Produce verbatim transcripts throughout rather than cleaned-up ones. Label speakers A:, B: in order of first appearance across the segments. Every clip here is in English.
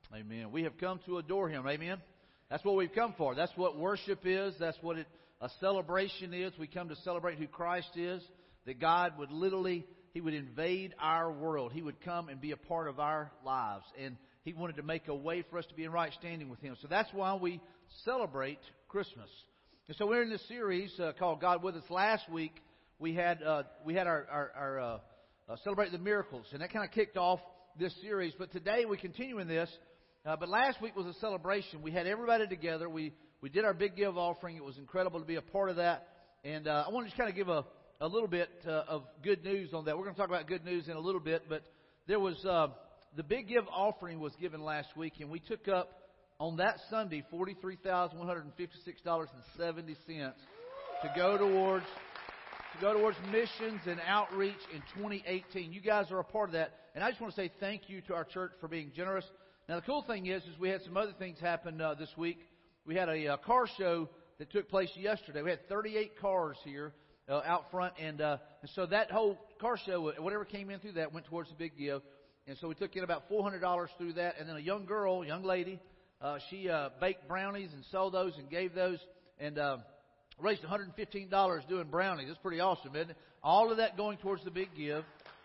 A: Amen. We have come to adore Him. Amen. That's what we've come for. That's what worship is. That's what it, a celebration is. We come to celebrate who Christ is. That God would literally, He would invade our world. He would come and be a part of our lives. And He wanted to make a way for us to be in right standing with Him. So that's why we celebrate Christmas. And so we're in this series uh, called God With Us. Last week we had uh, we had our, our, our uh, uh, Celebrate the Miracles. And that kind of kicked off this series. But today we continue in this. Uh, but last week was a celebration. We had everybody together. We we did our big give offering. It was incredible to be a part of that. And uh, I want to just kind of give a, a little bit uh, of good news on that. We're going to talk about good news in a little bit. But there was uh, the big give offering was given last week. And we took up on that Sunday forty-three thousand one hundred fifty-six dollars and seventy cents to go towards to go towards missions and outreach in twenty eighteen. You guys are a part of that. And I just want to say thank you to our church for being generous. Now, the cool thing is, is we had some other things happen uh, this week. We had a uh, car show that took place yesterday. We had thirty-eight cars here uh, out front, and, uh, and so that whole car show, whatever came in through that, went towards the big give. And so we took in about four hundred dollars through that. And then a young girl, young lady, uh, she uh, baked brownies and sold those and gave those, and uh, raised one hundred fifteen dollars doing brownies. That's pretty awesome, isn't it? All of that going towards the big give.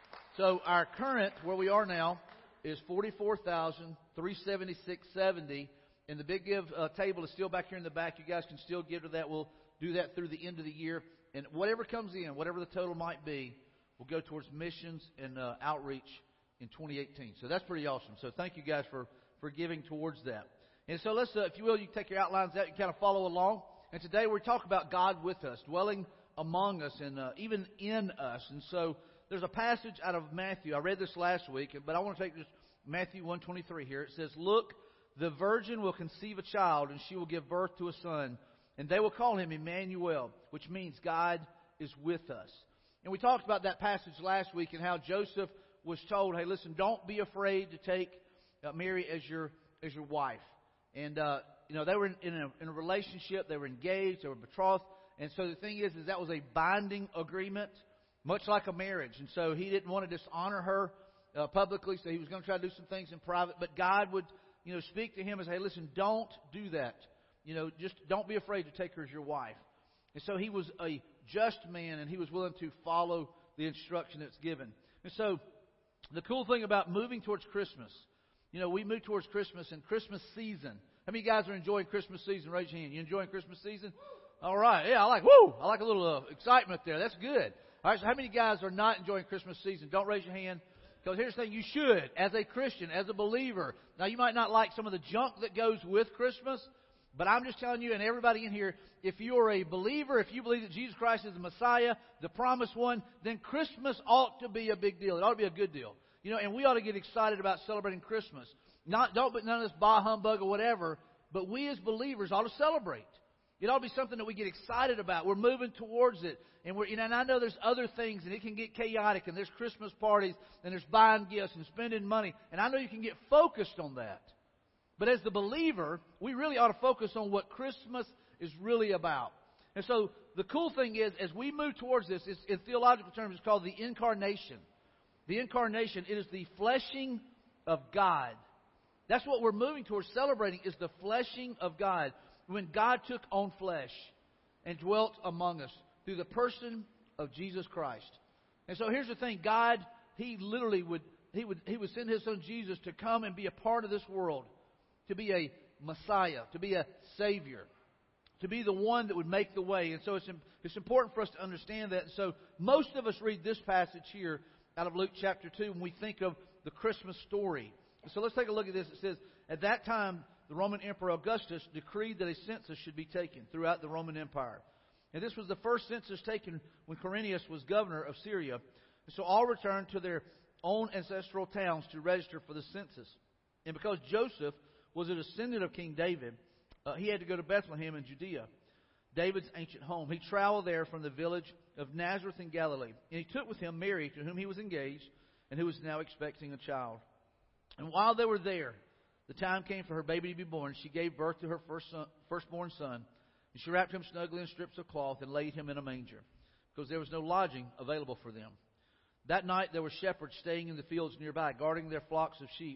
A: So our current, where we are now, is forty-four thousand three hundred seventy-six dollars and seventy cents. And the big give uh, table is still back here in the back. You guys can still give to that. We'll do that through the end of the year. And whatever comes in, whatever the total might be, will go towards missions and uh, outreach in twenty eighteen. So that's pretty awesome. So thank you guys for, for giving towards that. And so let's, uh, if you will, you can take your outlines out. You kind of follow along. And today we talk about God with us, dwelling among us and uh, even in us. And so there's a passage out of Matthew. I read this last week, but I want to take this Matthew one twenty-three here. It says, "Look, the virgin will conceive a child, and she will give birth to a son, and they will call him Emmanuel," which means God is with us. And we talked about that passage last week and how Joseph was told, "Hey, listen, don't be afraid to take uh, Mary as your as your wife." And uh, you know they were in, in, a, in a relationship, they were engaged, they were betrothed, and so the thing is, is that was a binding agreement, much like a marriage. And so he didn't want to dishonor her Uh, publicly, so he was going to try to do some things in private. But God would, you know, speak to him and say, "Hey, listen, don't do that. You know, just don't be afraid to take her as your wife." And so he was a just man, and he was willing to follow the instruction that's given. And so the cool thing about moving towards Christmas, you know, we move towards Christmas and Christmas season. How many guys are enjoying Christmas season? Raise your hand. You enjoying Christmas season? All right. Yeah, I like, woo, I like a little uh, excitement there. That's good. All right, so how many guys are not enjoying Christmas season? Don't raise your hand. Because here's the thing, you should, as a Christian, as a believer. Now, you might not like some of the junk that goes with Christmas, but I'm just telling you, and everybody in here, if you're a believer, if you believe that Jesus Christ is the Messiah, the promised one, then Christmas ought to be a big deal. It ought to be a good deal. You know, and we ought to get excited about celebrating Christmas. Not, don't, but none of this bah humbug or whatever, but we as believers ought to celebrate. It ought to be something that we get excited about. We're moving towards it. And we're, you know, and I know there's other things, and it can get chaotic, and there's Christmas parties, and there's buying gifts and spending money. And I know you can get focused on that. But as the believer, we really ought to focus on what Christmas is really about. And so the cool thing is, as we move towards this, it's, in theological terms, it's called the incarnation. The incarnation, it is the fleshing of God. That's what we're moving towards celebrating, is the fleshing of God. When God took on flesh and dwelt among us through the person of Jesus Christ. And so here's the thing. God, He literally would He would He would send His Son Jesus to come and be a part of this world, to be a Messiah, to be a Savior, to be the one that would make the way. And so it's it's important for us to understand that. And so most of us read this passage here out of Luke chapter two when we think of the Christmas story. So let's take a look at this. It says, "At that time, the Roman Emperor Augustus decreed that a census should be taken throughout the Roman Empire. And this was the first census taken when Quirinius was governor of Syria. And so all returned to their own ancestral towns to register for the census. And because Joseph was a descendant of King David, uh, he had to go to Bethlehem in Judea, David's ancient home. He traveled there from the village of Nazareth in Galilee. And he took with him Mary, to whom he was engaged, and who was now expecting a child. And while they were there, the time came for her baby to be born. She gave birth to her first son, firstborn son. And she wrapped him snugly in strips of cloth and laid him in a manger, because there was no lodging available for them. That night there were shepherds staying in the fields nearby, guarding their flocks of sheep.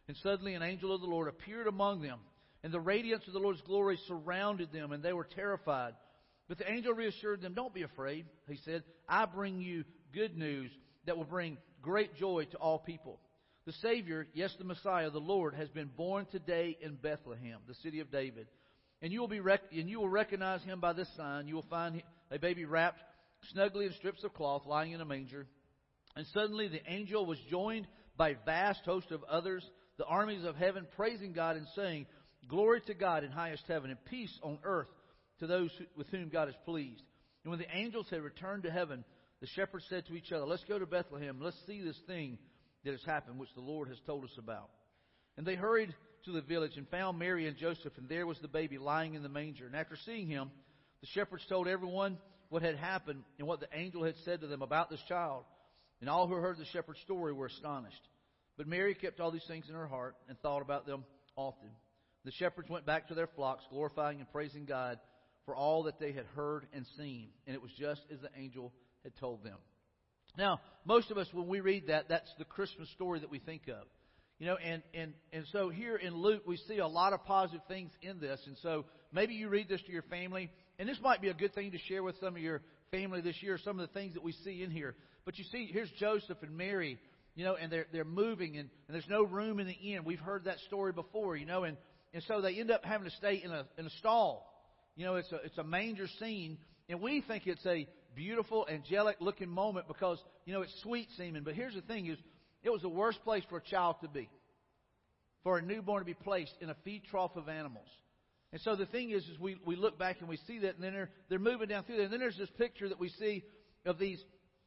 A: And suddenly an angel of the Lord appeared among them, and the radiance of the Lord's glory surrounded them, and they were terrified. But the angel reassured them, "Don't be afraid," he said. "I bring you good news that will bring great joy to all people. The Savior, yes, the Messiah, the Lord, has been born today in Bethlehem, the city of David. And you will be rec- and you will recognize him by this sign. You will find a baby wrapped snugly in strips of cloth, lying in a manger." And suddenly the angel was joined by a vast host of others, the armies of heaven, praising God and saying, "Glory to God in highest heaven, and peace on earth to those who, with whom God is pleased." And when the angels had returned to heaven, the shepherds said to each other, "Let's go to Bethlehem. Let's see this thing that has happened, which the Lord has told us about." And they hurried to the village and found Mary and Joseph, and there was the baby lying in the manger. And after seeing him, the shepherds told everyone what had happened and what the angel had said to them about this child. And all who heard the shepherd's story were astonished. But Mary kept all these things in her heart and thought about them often. The shepherds went back to their flocks, glorifying and praising God for all that they had heard and seen. And it was just as the angel had told them. Now, most of us, when we read that, that's the Christmas story that we think of. You know, and, and, and so here in Luke, we see a lot of positive things in this. And so maybe you read this to your family, and this might be a good thing to share with some of your family this year, some of the things that we see in here. But you see, here's Joseph and Mary, you know, and they're they're moving, and, and there's no room in the inn. We've heard that story before, you know, and, and so they end up having to stay in a in a stall. You know, it's a it's a manger scene, and we think it's a beautiful, angelic looking moment because, you know, it's sweet seeming. But here's the thing is, it was the worst place for a child to be, for a newborn to be placed in a feed trough of animals. And so the thing is, is we, we look back and we see that, and then they're, they're moving down through there. And then there's this picture that we see of these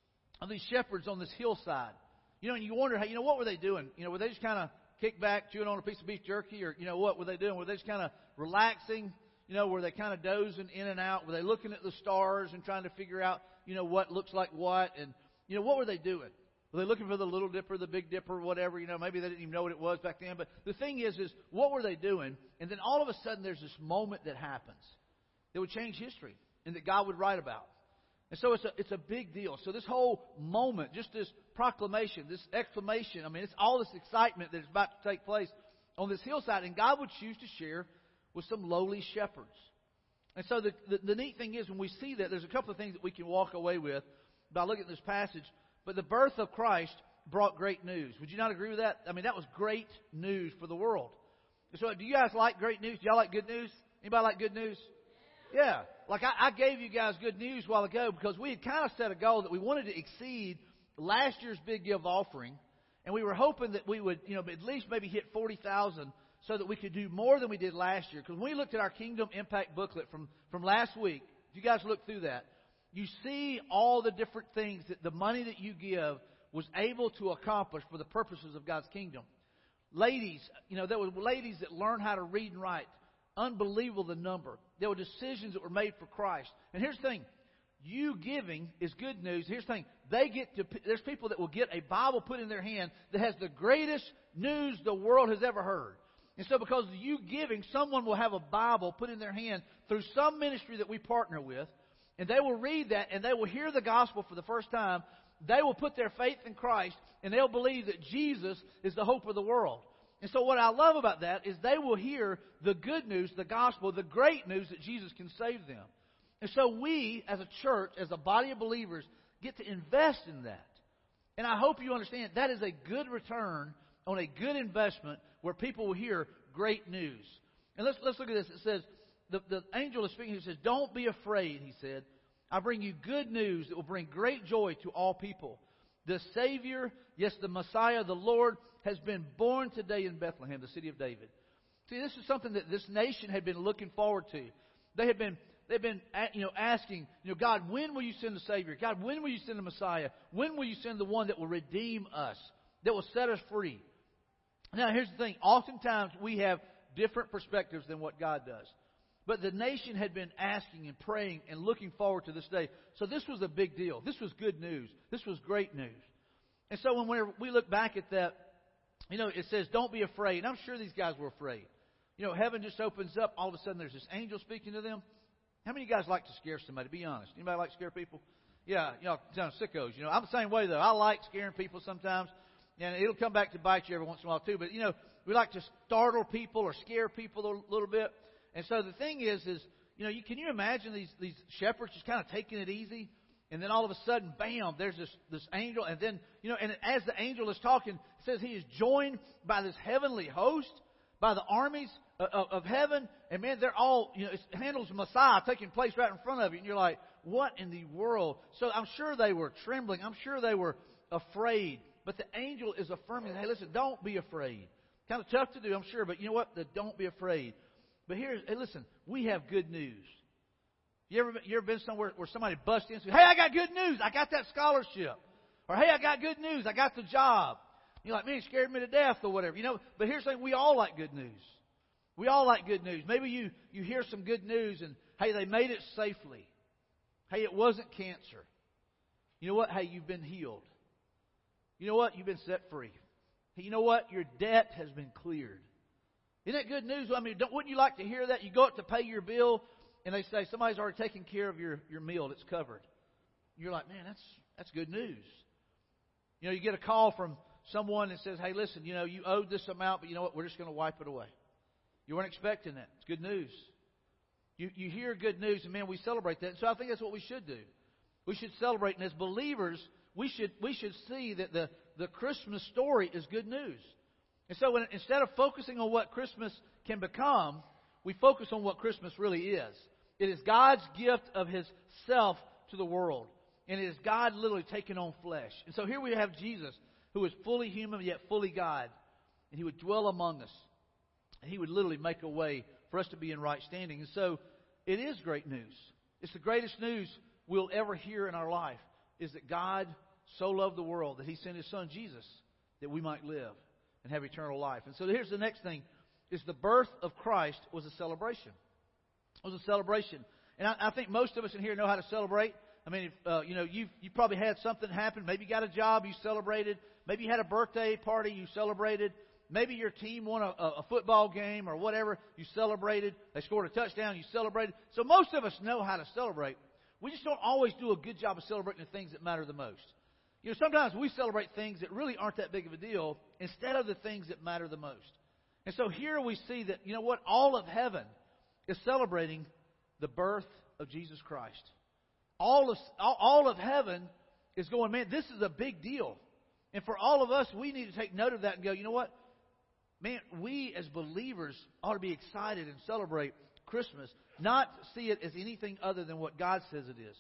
A: of these shepherds on this hillside. You know, and you wonder, how, you know, what were they doing? You know, were they just kind of kicked back, chewing on a piece of beef jerky? Or, you know, what were they doing? Were they just kind of relaxing? You know, were they kind of dozing in and out? Were they looking at the stars and trying to figure out, you know, what looks like what? And, you know, what were they doing? Were they looking for the Little Dipper, the Big Dipper, whatever? You know, maybe they didn't even know what it was back then. But the thing is, is what were they doing? And then all of a sudden there's this moment that happens that would change history and that God would write about. And so it's a, it's a big deal. So this whole moment, just this proclamation, this exclamation, I mean, it's all this excitement that is about to take place on this hillside. And God would choose to share with some lowly shepherds. And so the, the, the neat thing is, when we see that, there's a couple of things that we can walk away with by looking at this passage. But the birth of Christ brought great news. Would you not agree with that? I mean, that was great news for the world. So do you guys like great news? Do y'all like good news? Anybody like good news? Yeah. Like I, I gave you guys good news a while ago because we had kind of set a goal that we wanted to exceed last year's big give offering. And we were hoping that we would, you know, at least maybe hit forty thousand so that we could do more than we did last year. Because when we looked at our Kingdom Impact booklet from, from last week, if you guys look through that, you see all the different things that the money that you give was able to accomplish for the purposes of God's kingdom. Ladies, you know, there were ladies that learned how to read and write. Unbelievable the number. There were decisions that were made for Christ. And here's the thing. You giving is good news. Here's the thing. They get to, there's people that will get a Bible put in their hand that has the greatest news the world has ever heard. And so because of you giving, someone will have a Bible put in their hand through some ministry that we partner with. And they will read that and they will hear the gospel for the first time. They will put their faith in Christ and they'll believe that Jesus is the hope of the world. And so what I love about that is they will hear the good news, the gospel, the great news that Jesus can save them. And so we, as a church, as a body of believers, get to invest in that. And I hope you understand that is a good return on a good investment where people will hear great news. And let's let's look at this. It says, the, the angel is speaking. He says, "Don't be afraid," he said. "I bring you good news that will bring great joy to all people. The Savior, yes, the Messiah, the Lord, has been born today in Bethlehem, the city of David." See, this is something that this nation had been looking forward to. They had been, they've been, you know, asking, you know, God, when will you send the Savior? God, when will you send the Messiah? When will you send the one that will redeem us, that will set us free? Now, here's the thing. Oftentimes, we have different perspectives than what God does. But the nation had been asking and praying and looking forward to this day. So this was a big deal. This was good news. This was great news. And so when we look back at that, you know, it says, "Don't be afraid." And I'm sure these guys were afraid. You know, heaven just opens up. All of a sudden, there's this angel speaking to them. How many of you guys like to scare somebody? Be honest. Anybody like to scare people? Yeah, you know, sound sickos. You know, I'm the same way, though. I like scaring people sometimes. And it'll come back to bite you every once in a while, too. But, you know, we like to startle people or scare people a little bit. And so the thing is, is you know, you, can you imagine these these shepherds just kind of taking it easy, and then all of a sudden, bam, there's this this angel, and then you know, and as the angel is talking, it says he is joined by this heavenly host, by the armies of, of, of heaven, and man, they're all, you know, it handles Messiah taking place right in front of you, and you're like, what in the world? So I'm sure they were trembling. I'm sure they were afraid. But the angel is affirming, hey, listen, don't be afraid. Kind of tough to do, I'm sure, but you know what? The don't be afraid. But here's, hey, listen, we have good news. You ever, you ever been somewhere where somebody busts in and says, hey, I got good news. I got that scholarship. Or, hey, I got good news. I got the job. You're like, man, it scared me to death or whatever. You know, but here's the thing, we all like good news. We all like good news. Maybe you, you hear some good news and, hey, they made it safely. Hey, it wasn't cancer. You know what? Hey, you've been healed. You know what? You've been set free. Hey, you know what? Your debt has been cleared. Isn't that good news? I mean, don't, wouldn't you like to hear that? You go up to pay your bill, and they say, somebody's already taken care of your, your meal. It's covered. You're like, man, that's that's good news. You know, you get a call from someone that says, hey, listen, you know, you owed this amount, but you know what? We're just going to wipe it away. You weren't expecting that. It's good news. You you hear good news, and man, we celebrate that. And so I think that's what we should do. We should celebrate, and as believers, we should we should see that the, the Christmas story is good news. And so when, instead of focusing on what Christmas can become, we focus on what Christmas really is. It is God's gift of His self to the world. And it is God literally taking on flesh. And so here we have Jesus, who is fully human yet fully God. And He would dwell among us. And He would literally make a way for us to be in right standing. And so it is great news. It's the greatest news we'll ever hear in our life, is that God so loved the world that He sent His Son Jesus that we might live and have eternal life. And so here's the next thing, is the birth of Christ was a celebration. It was a celebration. And I, I think most of us in here know how to celebrate. I mean, if, uh, you know, you've, you probably had something happen. Maybe you got a job, you celebrated. Maybe you had a birthday party, you celebrated. Maybe your team won a, a football game or whatever, you celebrated. They scored a touchdown, you celebrated. So most of us know how to celebrate. We just don't always do a good job of celebrating the things that matter the most. You know, sometimes we celebrate things that really aren't that big of a deal instead of the things that matter the most. And so here we see that, you know what, all of heaven is celebrating the birth of Jesus Christ. All of, all, all of heaven is going, man, this is a big deal. And for all of us, we need to take note of that and go, you know what? Man, we as believers ought to be excited and celebrate Christmas, not see it as anything other than what God says it is,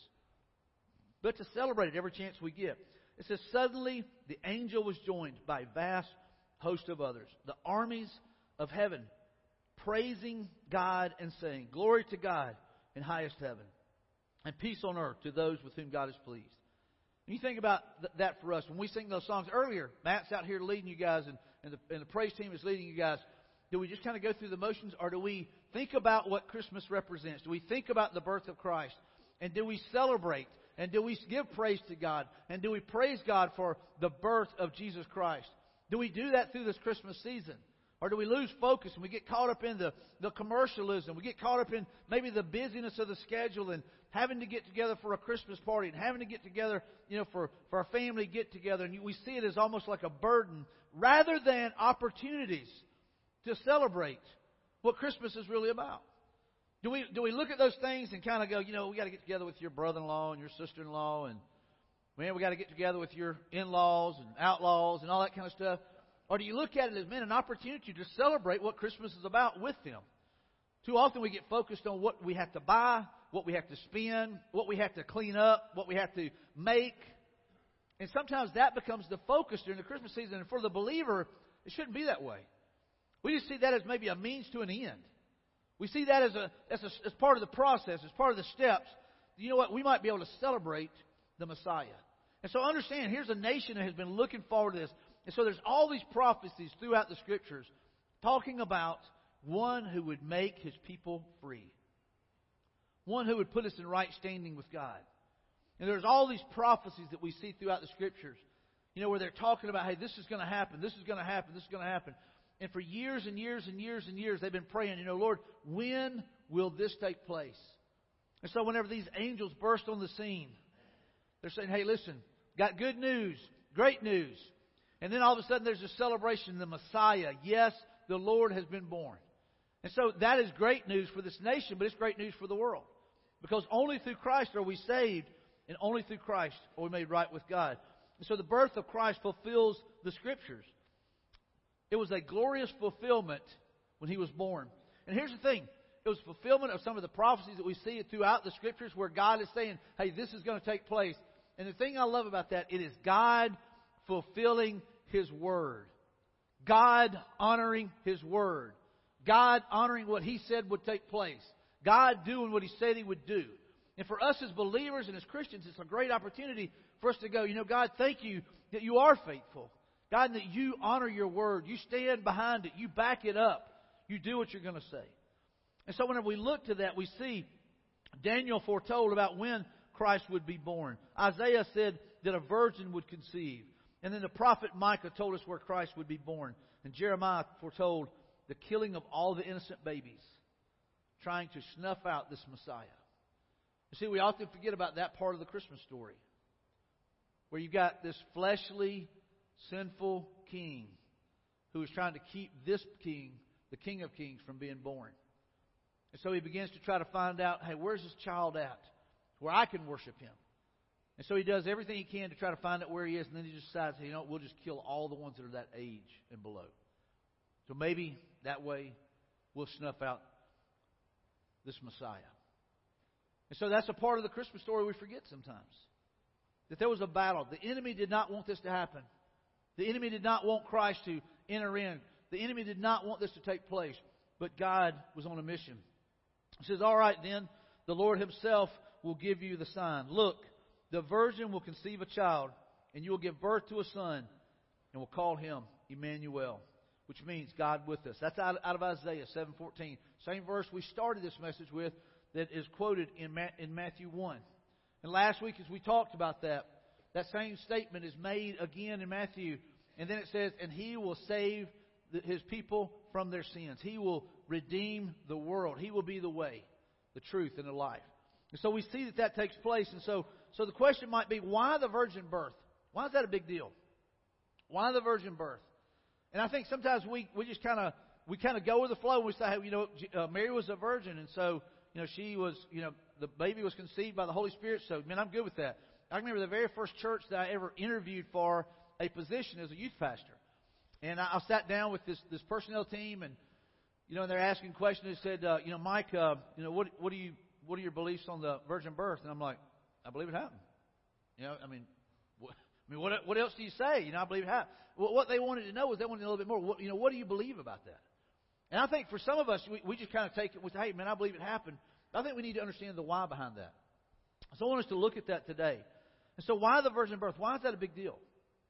A: but to celebrate it every chance we get. It says, suddenly the angel was joined by a vast host of others, the armies of heaven, praising God and saying, glory to God in highest heaven, and peace on earth to those with whom God is pleased. And you think about th- that for us. When we sing those songs earlier, Matt's out here leading you guys, and, and, the, and the praise team is leading you guys. Do we just kind of go through the motions, or do we think about what Christmas represents? Do we think about the birth of Christ? And do we celebrate? And do we give praise to God? And do we praise God for the birth of Jesus Christ? Do we do that through this Christmas season? Or do we lose focus and we get caught up in the, the commercialism? We get caught up in maybe the busyness of the schedule and having to get together for a Christmas party and having to get together, you know, for, for our family get together. And we see it as almost like a burden rather than opportunities to celebrate what Christmas is really about. Do we do we look at those things and kind of go, you know, we got to get together with your brother-in-law and your sister-in-law, and man, we got to get together with your in-laws and outlaws and all that kind of stuff? Or do you look at it as, man, an opportunity to celebrate what Christmas is about with them? Too often we get focused on what we have to buy, what we have to spend, what we have to clean up, what we have to make. And sometimes that becomes the focus during the Christmas season. And for the believer, it shouldn't be that way. We just see that as maybe a means to an end. We see that as a, as a as part of the process, as part of the steps. You know what? We might be able to celebrate the Messiah. And so understand, here's a nation that has been looking forward to this. And so there's all these prophecies throughout the Scriptures talking about one who would make His people free. One who would put us in right standing with God. And there's all these prophecies that we see throughout the Scriptures, you know, where they're talking about, hey, this is going to happen, this is going to happen, this is going to happen. And for years and years and years and years, they've been praying, you know, Lord, when will this take place? And so whenever these angels burst on the scene, they're saying, hey, listen, got good news, great news. And then all of a sudden there's a celebration, the Messiah, yes, the Lord has been born. And so that is great news for this nation, but it's great news for the world. Because only through Christ are we saved, and only through Christ are we made right with God. And so the birth of Christ fulfills the Scriptures. It was a glorious fulfillment when He was born. And here's the thing. It was fulfillment of some of the prophecies that we see throughout the Scriptures where God is saying, hey, this is going to take place. And the thing I love about that, it is God fulfilling His Word. God honoring His Word. God honoring what He said would take place. God doing what He said He would do. And for us as believers and as Christians, it's a great opportunity for us to go, you know, God, thank You that You are faithful. God, that You honor Your Word. You stand behind it. You back it up. You do what You're going to say. And so whenever we look to that, we see Daniel foretold about when Christ would be born. Isaiah said that a virgin would conceive. And then the prophet Micah told us where Christ would be born. And Jeremiah foretold the killing of all the innocent babies, trying to snuff out this Messiah. You see, we often forget about that part of the Christmas story, where you've got this fleshly, sinful king who is trying to keep this king, the King of Kings, from being born. And so he begins to try to find out, hey, where's this child at where I can worship Him? And so he does everything he can to try to find out where he is, and then he just decides, hey, you know, we'll just kill all the ones that are that age and below. So maybe that way we'll snuff out this Messiah. And so that's a part of the Christmas story we forget sometimes. That there was a battle. The enemy did not want this to happen. The enemy did not want Christ to enter in. The enemy did not want this to take place. But God was on a mission. He says, all right then, the Lord Himself will give you the sign. Look, the virgin will conceive a child, and you will give birth to a son, and will call him Emmanuel, which means God with us. That's out, out of Isaiah seven fourteen. Same verse we started this message with that is quoted in, Ma- in Matthew one. And last week as we talked about that, that same statement is made again in Matthew. And then it says, and He will save the, His people from their sins. He will redeem the world. He will be the way, the truth, and the life. And so we see that that takes place. And so, so the question might be, why the virgin birth? Why is that a big deal? Why the virgin birth? And I think sometimes we, we just kind of we kind of go with the flow. And we say, hey, you know, uh, Mary was a virgin, and so you know she was, you know, the baby was conceived by the Holy Spirit. So, man, I'm good with that. I remember the very first church that I ever interviewed for a position as a youth pastor, and I, I sat down with this this personnel team, and you know, and they're asking questions. They said, uh, you know, Mike, uh, you know, what what do you what are your beliefs on the virgin birth? And I'm like, I believe it happened. You know, I mean, what, I mean, what what else do you say? You know, I believe it happened. Well, what they wanted to know was they wanted a little bit more. What, you know, what do you believe about that? And I think for some of us, we, we just kind of take it with, hey, man, I believe it happened. I think we need to understand the why behind that. So I want us to look at that today. And so why the virgin birth? Why is that a big deal?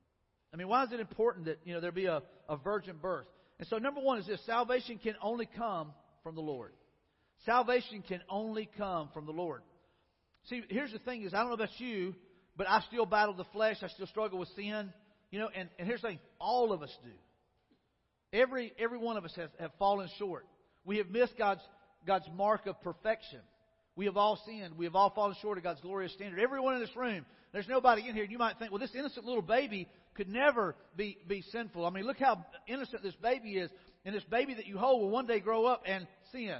A: I mean, why is it important that, you know, there be a, a virgin birth? And so number one is this: salvation can only come from the Lord. Salvation can only come from the Lord. See, here's the thing is, I don't know about you, but I still battle the flesh. I still struggle with sin. You know, and, and here's the thing, all of us do. Every every one of us has have fallen short. We have missed God's God's mark of perfection. We have all sinned. We have all fallen short of God's glorious standard. Everyone in this room, there's nobody in here. And you might think, well, this innocent little baby could never be, be sinful. I mean, look how innocent this baby is. And this baby that you hold will one day grow up and sin.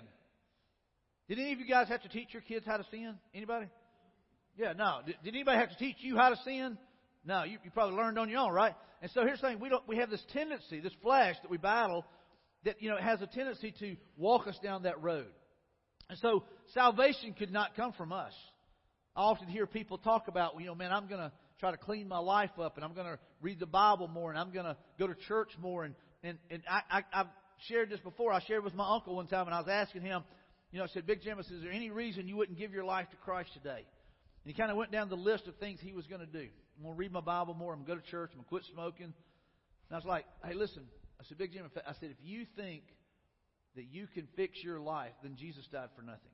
A: Did any of you guys have to teach your kids how to sin? Anybody? Yeah, no. Did, did anybody have to teach you how to sin? No, you, you probably learned on your own, right? And so here's the thing: we don't we have this tendency, this flesh that we battle, that you know has a tendency to walk us down that road. And so salvation could not come from us. I often hear people talk about, well, you know, man, I'm going to try to clean my life up, and I'm going to read the Bible more, and I'm going to go to church more. And and and I, I I've shared this before. I shared with my uncle one time, and I was asking him, you know, I said, Big Jim, I said, is there any reason you wouldn't give your life to Christ today? And he kind of went down the list of things he was going to do. I'm going to read my Bible more. I'm going to go to church. I'm going to quit smoking. And I was like, hey, listen. I said, Big Jim, I said, if you think that you can fix your life, then Jesus died for nothing.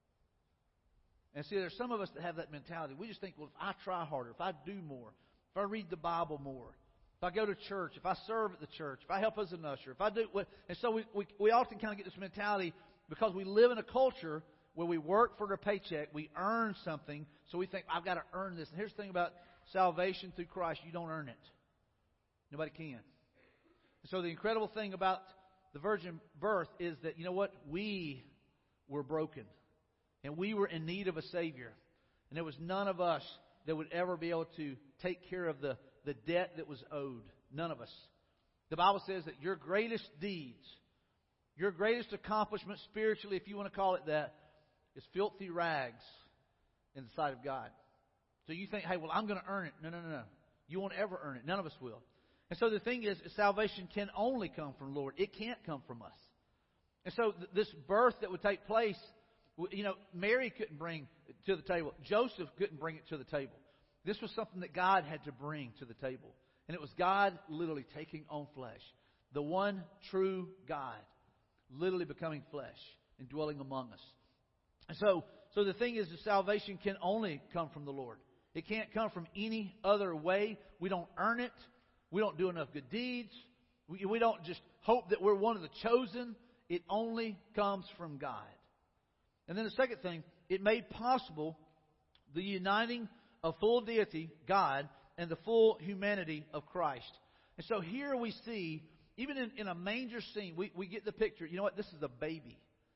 A: And see, there's some of us that have that mentality. We just think, well, if I try harder, if I do more, if I read the Bible more, if I go to church, if I serve at the church, if I help as an usher, if I do... And so we, we, we often kind of get this mentality because we live in a culture where we work for a paycheck, we earn something, so we think, I've got to earn this. And here's the thing about salvation through Christ: you don't earn it. Nobody can. So the incredible thing about the virgin birth is that, you know what? We were broken. And we were in need of a Savior. And there was none of us that would ever be able to take care of the, the debt that was owed. None of us. The Bible says that your greatest deeds, your greatest accomplishment spiritually, if you want to call it that, is filthy rags in the sight of God. So you think, hey, well, I'm going to earn it. No, no, no, no. You won't ever earn it. None of us will. And so the thing is, salvation can only come from the Lord. It can't come from us. And so th- this birth that would take place, you know, Mary couldn't bring it to the table. Joseph couldn't bring it to the table. This was something that God had to bring to the table. And it was God literally taking on flesh. The one true God literally becoming flesh and dwelling among us. And so, so the thing is, the salvation can only come from the Lord. It can't come from any other way. We don't earn it. We don't do enough good deeds. We, we don't just hope that we're one of the chosen. It only comes from God. And then the second thing, it made possible the uniting of full deity, God, and the full humanity of Christ. And so here we see, even in, in a manger scene, we, we get the picture. You know what? This is a baby.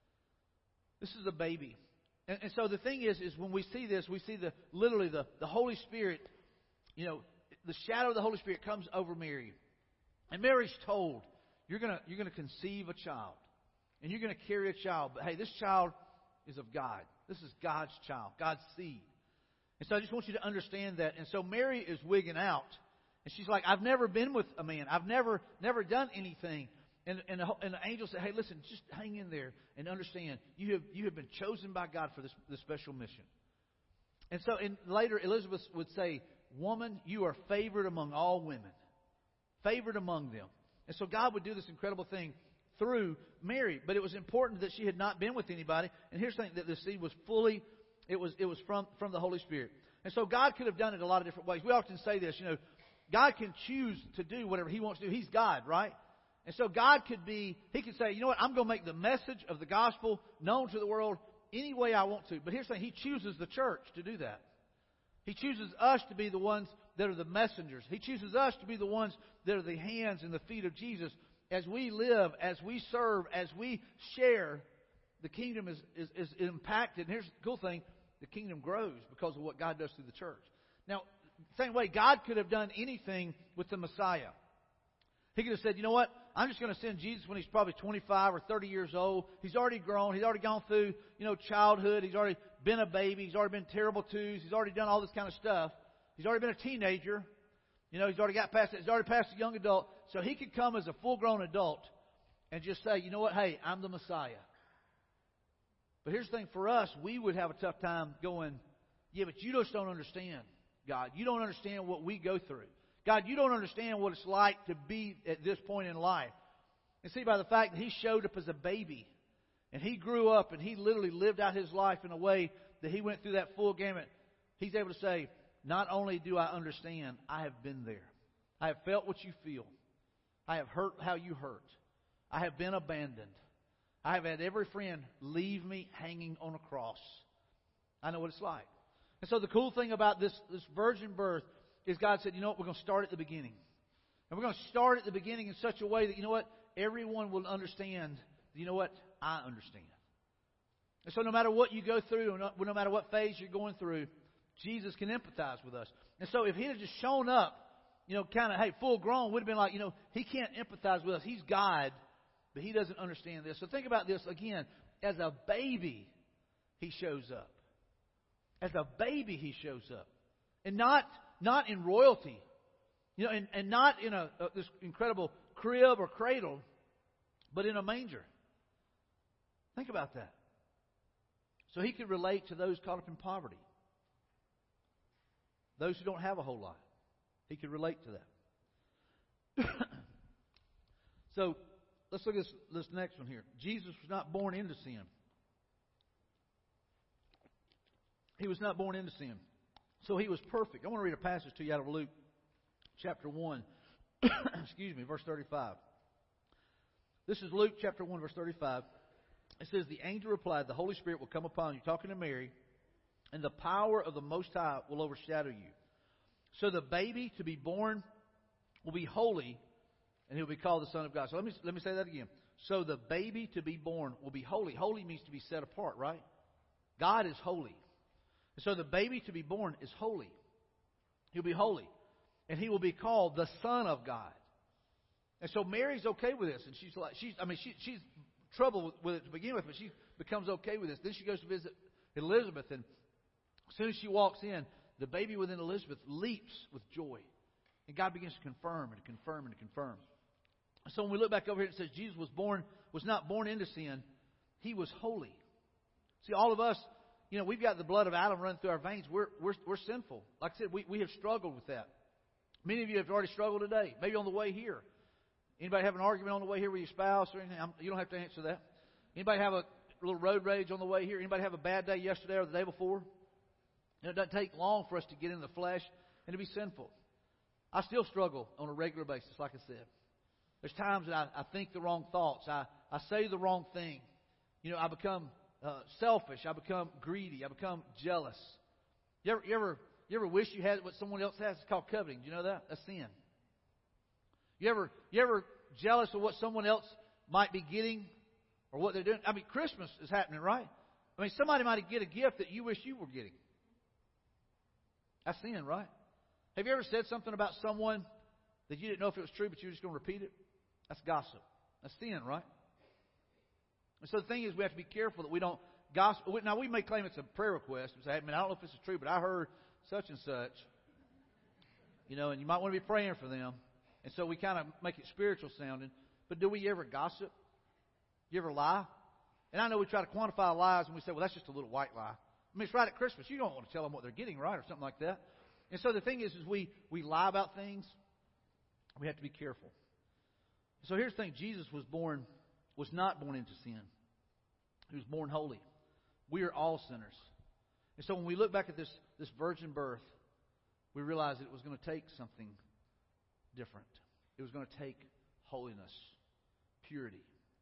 A: This is a baby. And, and so the thing is, is when we see this, we see the literally the, the Holy Spirit, you know, the shadow of the Holy Spirit comes over Mary. And Mary's told, you're gonna you're gonna conceive a child. And you're gonna carry a child. But hey, this child is of God. This is God's child, God's seed. And so I just want you to understand that. And so Mary is wigging out. And she's like, I've never been with a man. I've never never done anything. And, and, the, and the angel said, hey, listen, just hang in there and understand. You have you have been chosen by God for this, this special mission. And so and later Elizabeth would say, woman, you are favored among all women. Favored among them. And so God would do this incredible thing through Mary. But it was important that she had not been with anybody. And here's the thing, that the seed was fully, it was it was from, from the Holy Spirit. And so God could have done it a lot of different ways. We often say this, you know, God can choose to do whatever He wants to do. He's God, right? And so God could be, He could say, you know what, I'm going to make the message of the gospel known to the world any way I want to. But here's the thing, He chooses the church to do that. He chooses us to be the ones that are the messengers. He chooses us to be the ones that are the hands and the feet of Jesus. As we live, as we serve, as we share, the kingdom is, is, is impacted. And here's the cool thing, the kingdom grows because of what God does through the church. Now, same way, God could have done anything with the Messiah. He could have said, you know what, I'm just going to send Jesus when He's probably twenty-five or thirty years old. He's already grown. He's already gone through, you know, childhood. He's already been a baby. He's already been terrible twos. He's already done all this kind of stuff. He's already been a teenager. You know, he's already got past that. He's already passed a young adult. So He could come as a full-grown adult and just say, you know what, hey, I'm the Messiah. But here's the thing, for us, we would have a tough time going, yeah, but you just don't understand, God. You don't understand what we go through. God, you don't understand what it's like to be at this point in life. And see, by the fact that He showed up as a baby, and He grew up, and He literally lived out His life in a way that He went through that full gamut, He's able to say, not only do I understand, I have been there. I have felt what you feel. I have hurt how you hurt. I have been abandoned. I have had every friend leave me hanging on a cross. I know what it's like. And so the cool thing about this, this virgin birth is God said, you know what, we're going to start at the beginning. And we're going to start at the beginning in such a way that, you know what, everyone will understand, you know what, I understand. And so no matter what you go through, no, no matter what phase you're going through, Jesus can empathize with us. And so if He had just shown up, you know, kind of, hey, full grown, would have been like, you know, He can't empathize with us. He's God, but He doesn't understand this. So think about this again. As a baby, He shows up. As a baby, He shows up. And not not in royalty. You know, and, and not in a, a this incredible crib or cradle, but in a manger. Think about that. So He could relate to those caught up in poverty. Those who don't have a whole lot. He could relate to that. So, let's look at this, this next one here. Jesus was not born into sin. He was not born into sin. So He was perfect. I want to read a passage to you out of Luke chapter one. Excuse me, verse thirty-five. This is Luke chapter one, verse thirty-five. It says, the angel replied, the Holy Spirit will come upon you, talking to Mary, and the power of the Most High will overshadow you. So the baby to be born will be holy, and He'll be called the Son of God. So let me let me say that again. So the baby to be born will be holy. Holy means to be set apart, right? God is holy. So the baby to be born is holy. He'll be holy. And he will be called the Son of God. And so Mary's okay with this. And she's like, she's, I mean, she, she's trouble with it to begin with, but she becomes okay with this. Then she goes to visit Elizabeth. And as soon as she walks in, the baby within Elizabeth leaps with joy. And God begins to confirm and confirm and confirm. So when we look back over here, it says Jesus was born, was not born into sin. He was holy. See, all of us, you know, we've got the blood of Adam running through our veins. We're, we're, we're sinful. Like I said, we, we have struggled with that. Many of you have already struggled today, maybe on the way here. Anybody have an argument on the way here with your spouse or anything? I'm, you don't have to answer that. Anybody have a little road rage on the way here? Anybody have a bad day yesterday or the day before? You know, it doesn't take long for us to get in the flesh and to be sinful. I still struggle on a regular basis, like I said. There's times that I, I think the wrong thoughts. I, I say the wrong thing. You know, I become uh, selfish. I become greedy. I become jealous. You ever, you ever, you ever wish you had what someone else has? It's called coveting. Do you know that? That's sin. You ever, you ever jealous of what someone else might be getting or what they're doing? I mean, Christmas is happening, right? I mean, somebody might get a gift that you wish you were getting. That's sin, right? Have you ever said something about someone that you didn't know if it was true, but you were just going to repeat it? That's gossip. That's sin, right? And so the thing is, we have to be careful that we don't gossip. Now, we may claim it's a prayer request and say, I mean, I don't know if this is true, but I heard such and such. You know, and you might want to be praying for them. And so we kind of make it spiritual sounding. But do we ever gossip? You ever lie? And I know we try to quantify lies and we say, well, that's just a little white lie. I mean, it's right at Christmas. You don't want to tell them what they're getting, right? Or something like that. And so the thing is, is we, we lie about things. We have to be careful. So here's the thing. Jesus was born, was not born into sin. He was born holy. We are all sinners. And so when we look back at this, this virgin birth, we realize that it was going to take something different. It was going to take holiness, purity.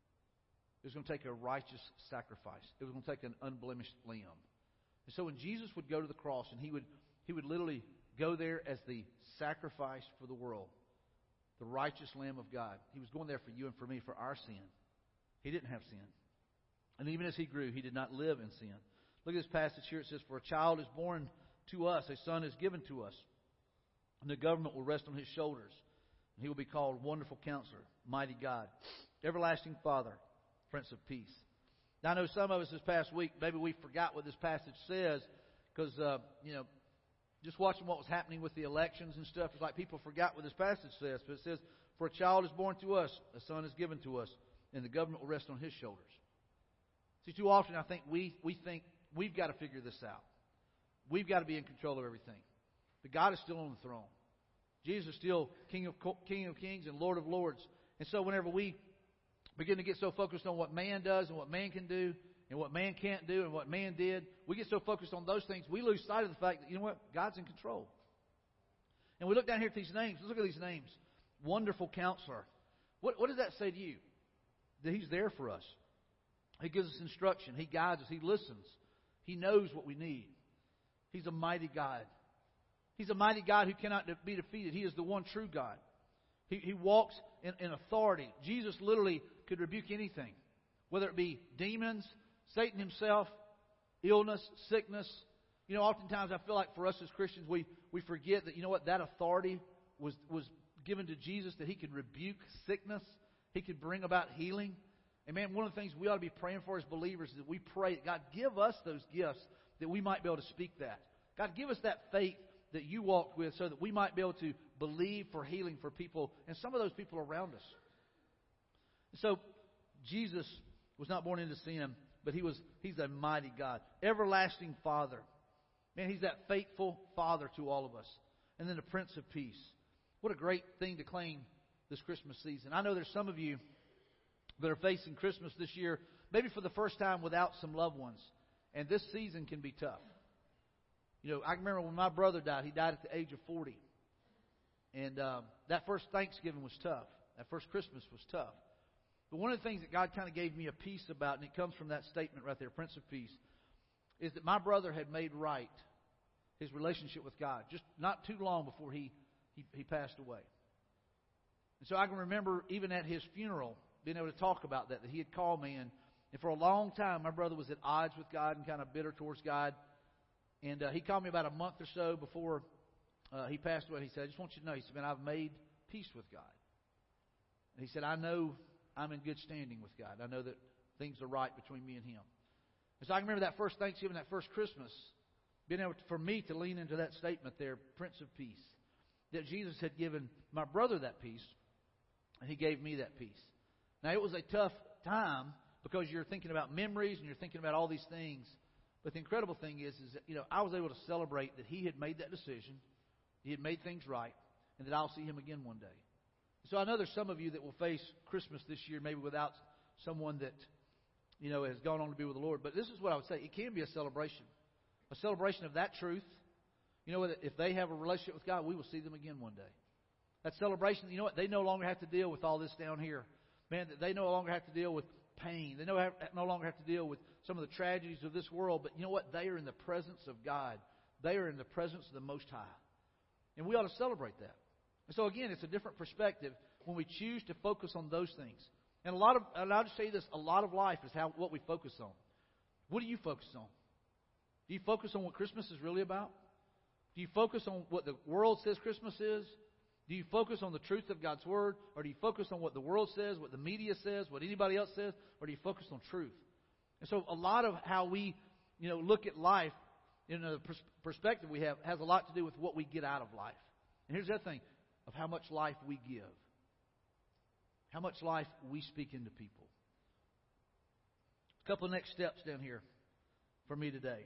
A: It was going to take a righteous sacrifice. It was going to take an unblemished lamb. And so when Jesus would go to the cross, and he would he would literally go there as the sacrifice for the world, the righteous Lamb of God. He was going there for you and for me, for our sin. He didn't have sin. And even as he grew, he did not live in sin. Look at this passage here. It says, for a child is born to us, a son is given to us, and the government will rest on his shoulders. And he will be called Wonderful Counselor, Mighty God, Everlasting Father, Prince of Peace. Now, I know some of us this past week, maybe we forgot what this passage says because, uh, you know, just watching what was happening with the elections and stuff, it's like people forgot what this passage says. But it says, for a child is born to us, a son is given to us, and the government will rest on his shoulders. See, too often I think we, we think we've got to figure this out. We've got to be in control of everything. But God is still on the throne. Jesus is still King of, King of Kings and Lord of Lords. And so whenever we begin to get so focused on what man does and what man can do and what man can't do and what man did, we get so focused on those things, we lose sight of the fact that, you know what, God's in control. And we look down here at these names. Let's look at these names. Wonderful Counselor. What, what does that say to you? That He's there for us. He gives us instruction. He guides us. He listens. He knows what we need. He's a mighty God. He's a mighty God who cannot be defeated. He is the one true God. He, he walks in, in authority. Jesus literally could rebuke anything, whether it be demons, Satan himself, illness, sickness. You know, oftentimes I feel like for us as Christians, we, we forget that, you know what, that authority was, was given to Jesus, that He could rebuke sickness. He could bring about healing. And man, one of the things we ought to be praying for as believers is that we pray, God, give us those gifts that we might be able to speak that. God, give us that faith that You walked with so that we might be able to believe for healing for people and some of those people around us. So, Jesus was not born into sin, but he was He's a mighty God. Everlasting Father. Man, He's that faithful Father to all of us. And then the Prince of Peace. What a great thing to claim this Christmas season. I know there's some of you that are facing Christmas this year, maybe for the first time without some loved ones. And this season can be tough. You know, I remember when my brother died, he died at the age of forty. And uh, that first Thanksgiving was tough. That first Christmas was tough. But one of the things that God kind of gave me a peace about, and it comes from that statement right there, Prince of Peace, is that my brother had made right his relationship with God just not too long before he, he, he passed away. And so I can remember even at his funeral, being able to talk about that, that he had called me. And, and for a long time, my brother was at odds with God and kind of bitter towards God. And uh, he called me about a month or so before uh, he passed away. He said, I just want you to know, he said, man, I've made peace with God. And he said, I know I'm in good standing with God. I know that things are right between me and him. And so I remember that first Thanksgiving, that first Christmas, being able to, for me to lean into that statement there, Prince of Peace, that Jesus had given my brother that peace, and he gave me that peace. Now, it was a tough time because you're thinking about memories and you're thinking about all these things. But the incredible thing is, is that, you know, I was able to celebrate that he had made that decision, he had made things right, and that I'll see him again one day. So I know there's some of you that will face Christmas this year maybe without someone that, you know, has gone on to be with the Lord. But this is what I would say. It can be a celebration. A celebration of that truth. You know, if they have a relationship with God, we will see them again one day. That celebration, you know what? They no longer have to deal with all this down here. Man, they no longer have to deal with pain. They no, have, no longer have to deal with some of the tragedies of this world. But you know what? They are in the presence of God. They are in the presence of the Most High. And we ought to celebrate that. And so again, it's a different perspective when we choose to focus on those things. And a lot of, and I'll just say this, a lot of life is how what we focus on. What do you focus on? Do you focus on what Christmas is really about? Do you focus on what the world says Christmas is? Do you focus on the truth of God's Word? Or do you focus on what the world says, what the media says, what anybody else says? Or do you focus on truth? And so a lot of how we, you know, look at life, in the pers- perspective we have, has a lot to do with what we get out of life. And here's the other thing, of how much life we give. How much life we speak into people. A couple of next steps down here for me today.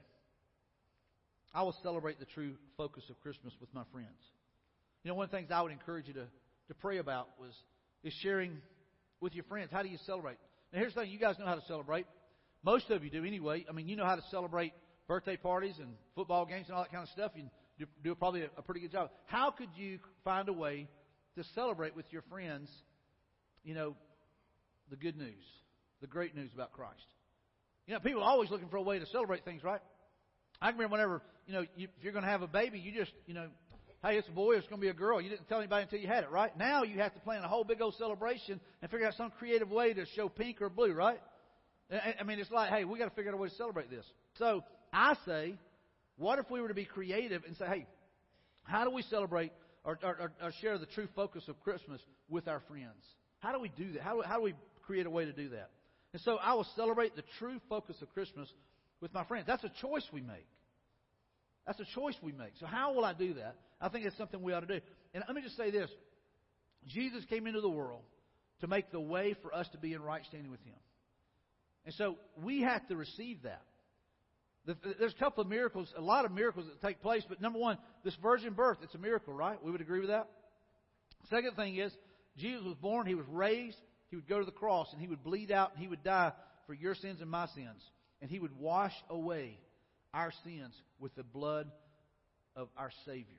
A: I will celebrate the true focus of Christmas with my friends. You know, one of the things I would encourage you to, to pray about was is sharing with your friends. How do you celebrate? Now, here's the thing. You guys know how to celebrate. Most of you do anyway. I mean, you know how to celebrate birthday parties and football games and all that kind of stuff. You do, do probably a, a pretty good job. How could you find a way to celebrate with your friends, you know, the good news, the great news about Christ? You know, people are always looking for a way to celebrate things, right? I can remember whenever, you know, you, if you're going to have a baby, you just, you know, hey, it's a boy, it's going to be a girl. You didn't tell anybody until you had it, right? Now you have to plan a whole big old celebration and figure out some creative way to show pink or blue, right? I, I mean, it's like, hey, we got to figure out a way to celebrate this. So I say, what if we were to be creative and say, hey, how do we celebrate or, or, or share the true focus of Christmas with our friends? How do we do that? How do, how do we create a way to do that? And so I will celebrate the true focus of Christmas with my friends. That's a choice we make. That's a choice we make. So how will I do that? I think it's something we ought to do. And let me just say this. Jesus came into the world to make the way for us to be in right standing with Him. And so we have to receive that. There's a couple of miracles, a lot of miracles that take place. But number one, this virgin birth, it's a miracle, right? We would agree with that? Second thing is, Jesus was born, He was raised, He would go to the cross, and He would bleed out, and He would die for your sins and my sins. And He would wash away our sins with the blood of our Savior.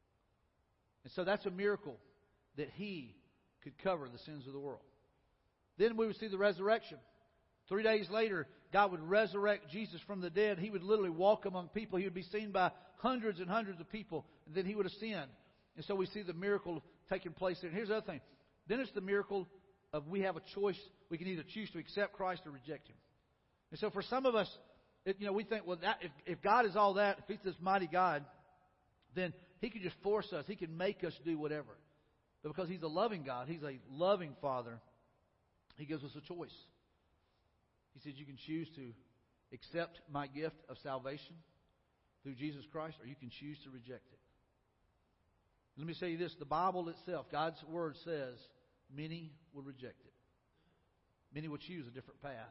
A: And so that's a miracle that He could cover the sins of the world. Then we would see the resurrection. Three days later, God would resurrect Jesus from the dead. He would literally walk among people. He would be seen by hundreds and hundreds of people. And then He would ascend. And so we see the miracle taking place there. And here's the other thing. Then it's the miracle of we have a choice. We can either choose to accept Christ or reject Him. And so for some of us, it, you know, we think, well, that, if, if God is all that, if He's this mighty God, then He could just force us. He can make us do whatever. But because He's a loving God, He's a loving Father, He gives us a choice. He says you can choose to accept my gift of salvation through Jesus Christ, or you can choose to reject it. Let me say you this. The Bible itself, God's Word says, many will reject it. Many will choose a different path.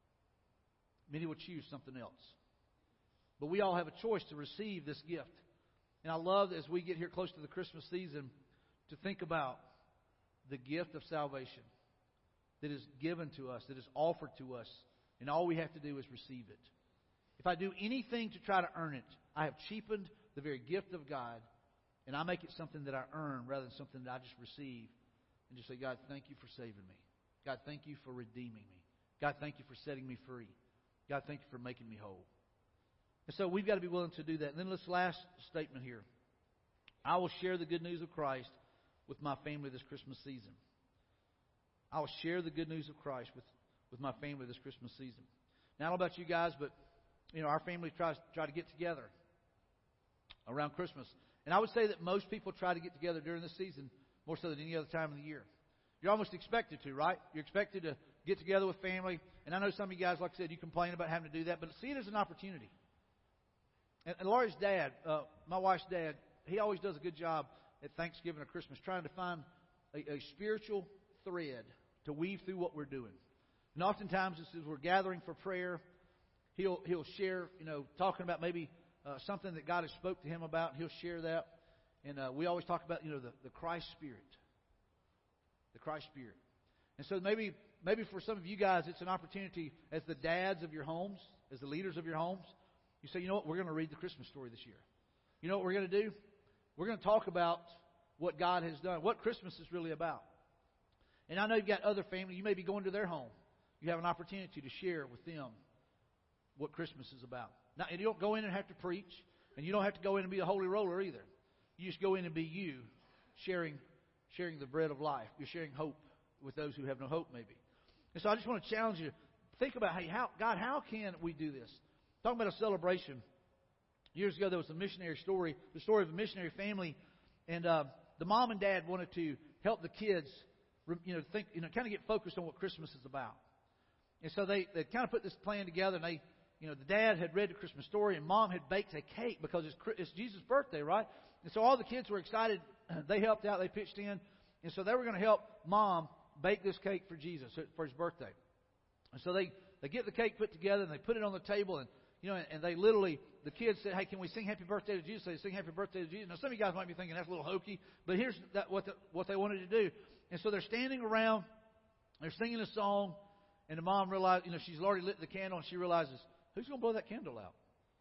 A: Many will choose something else. But we all have a choice to receive this gift. And I love, as we get here close to the Christmas season, to think about the gift of salvation that is given to us, that is offered to us, and all we have to do is receive it. If I do anything to try to earn it, I have cheapened the very gift of God, and I make it something that I earn rather than something that I just receive. And just say, God, thank you for saving me. God, thank you for redeeming me. God, thank you for setting me free. God, thank you for making me whole. And so we've got to be willing to do that. And then this last statement here. I will share the good news of Christ with my family this Christmas season. I will share the good news of Christ with, with my family this Christmas season. Now, I don't know about you guys, but you know, our family tries try to get together around Christmas. And I would say that most people try to get together during this season more so than any other time of the year. You're almost expected to, right? You're expected to get together with family. And I know some of you guys, like I said, you complain about having to do that, but see it as an opportunity. And, and Laurie's dad, uh, my wife's dad, he always does a good job at Thanksgiving or Christmas trying to find a, a spiritual thread to weave through what we're doing. And oftentimes, as we're gathering for prayer, he'll he'll share, you know, talking about maybe uh, something that God has spoke to him about. And he'll share that. And uh, we always talk about, you know, the, the Christ Spirit. The Christ Spirit. And so maybe maybe for some of you guys, it's an opportunity as the dads of your homes, as the leaders of your homes. You say, you know what, we're going to read the Christmas story this year. You know what we're going to do? We're going to talk about what God has done, what Christmas is really about. And I know you've got other family. You may be going to their home. You have an opportunity to share with them what Christmas is about. Now, and you don't go in and have to preach, and you don't have to go in and be a holy roller either. You just go in and be you, sharing sharing the bread of life. You're sharing hope with those who have no hope, maybe. And so I just want to challenge you. Think about, hey, how, God, how can we do this? Talking about a celebration. Years ago, there was a missionary story, the story of a missionary family, and uh, the mom and dad wanted to help the kids, you know, think, you know, kind of get focused on what Christmas is about. And so they, they kind of put this plan together, and they, you know, the dad had read the Christmas story, and mom had baked a cake because it's, it's Jesus' birthday, right? And so all the kids were excited. They helped out. They pitched in. And so they were going to help mom bake this cake for Jesus, for his birthday. And so they, they get the cake put together, and they put it on the table, and, you know, and they literally, the kids said, hey, can we sing happy birthday to Jesus? They sing happy birthday to Jesus. Now, some of you guys might be thinking that's a little hokey, but here's that, what, the, what they wanted to do. And so they're standing around, they're singing a song, and the mom realized, you know, she's already lit the candle, and she realizes, who's going to blow that candle out?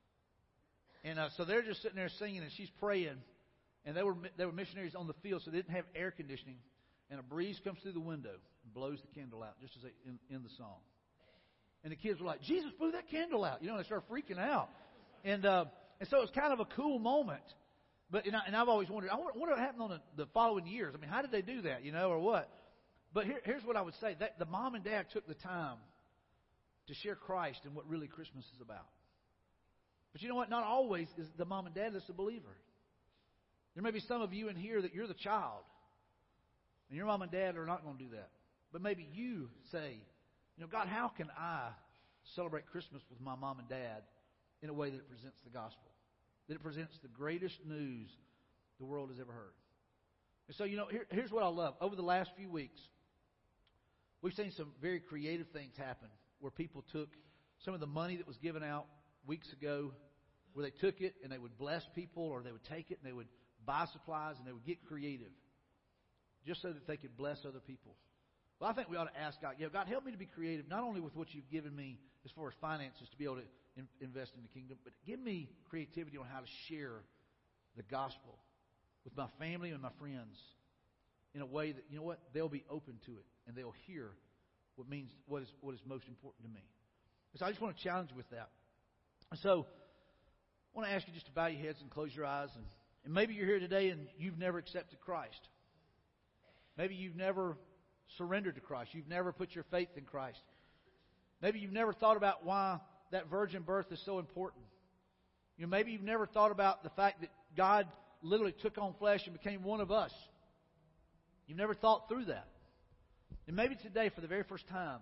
A: And uh, so they're just sitting there singing, and she's praying. And they were they were missionaries on the field, so they didn't have air conditioning. And a breeze comes through the window and blows the candle out, just as they in, in the song. And the kids were like, Jesus blew that candle out. You know, they started freaking out. And uh, and so it was kind of a cool moment. But and, I, and I've always wondered, I wonder, what happened on the, the following years? I mean, how did they do that, you know, or what? But here, here's what I would say. That the mom and dad took the time to share Christ and what really Christmas is about. But you know what? Not always is the mom and dad that's the believer. There may be some of you in here that you're the child, and your mom and dad are not going to do that. But maybe you say, you know, God, how can I celebrate Christmas with my mom and dad in a way that it presents the gospel, that it presents the greatest news the world has ever heard? And so, you know, here, here's what I love. Over the last few weeks, we've seen some very creative things happen where people took some of the money that was given out weeks ago, where they took it and they would bless people, or they would take it and they would buy supplies, and they would get creative just so that they could bless other people. Well, I think we ought to ask God, you know, God, help me to be creative, not only with what you've given me as far as finances to be able to in, invest in the kingdom, but give me creativity on how to share the gospel with my family and my friends in a way that, you know what, they'll be open to it, and they'll hear what means what is what is most important to me. So I just want to challenge you with that. So I want to ask you just to bow your heads and close your eyes. And, and maybe you're here today and you've never accepted Christ. Maybe you've never surrendered to Christ. You've never put your faith in Christ. Maybe you've never thought about why that virgin birth is so important. You know, maybe you've never thought about the fact that God literally took on flesh and became one of us. You've never thought through that. And maybe today, for the very first time,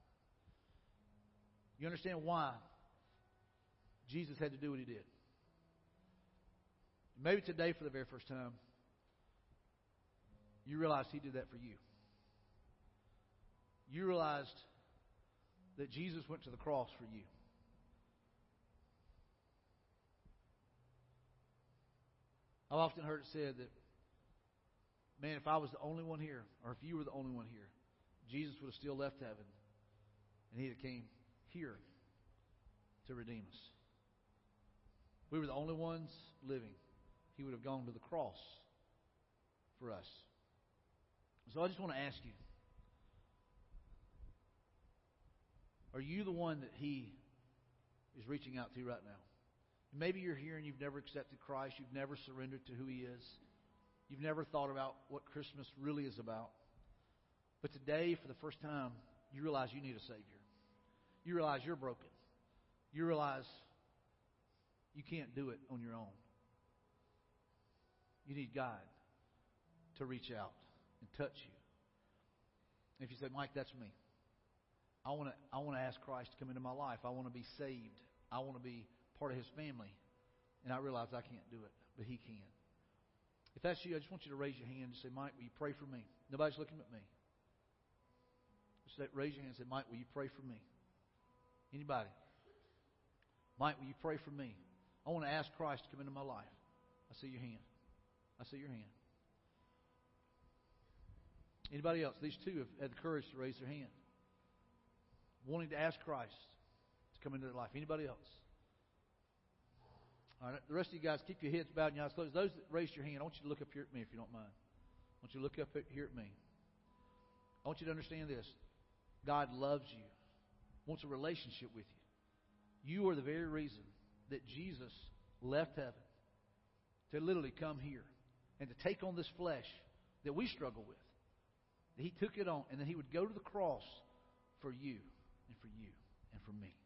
A: you understand why Jesus had to do what He did. Maybe today, for the very first time, you realize He did that for you. You realized that Jesus went to the cross for you. I've often heard it said that, man, if I was the only one here, or if you were the only one here, Jesus would have still left heaven, and He came here to redeem us. We were the only ones living. He would have gone to the cross for us. So I just want to ask you, are you the one that He is reaching out to right now? Maybe you're here and you've never accepted Christ. You've never surrendered to who He is. You've never thought about what Christmas really is about. But today, for the first time, you realize you need a Savior. You realize you're broken. You realize you can't do it on your own. You need God to reach out and touch you. If you say, Mike, that's me. I want to I want to ask Christ to come into my life. I want to be saved. I want to be part of His family. And I realize I can't do it, but He can. If that's you, I just want you to raise your hand and say, Mike, will you pray for me? Nobody's looking at me. Just say, raise your hand and say, Mike, will you pray for me? Anybody? Mike, will you pray for me? I want to ask Christ to come into my life. I see your hand. I see your hand. Anybody else? These two have had the courage to raise their hand, wanting to ask Christ to come into their life. Anybody else? All right, the rest of you guys, keep your heads bowed and your eyes closed. Those that raised your hand, I want you to look up here at me if you don't mind. I want you to look up here at me. I want you to understand this. God loves you, wants a relationship with you. You are the very reason that Jesus left heaven to literally come here and to take on this flesh that we struggle with. That He took it on, and that He would go to the cross for you and for you and for me.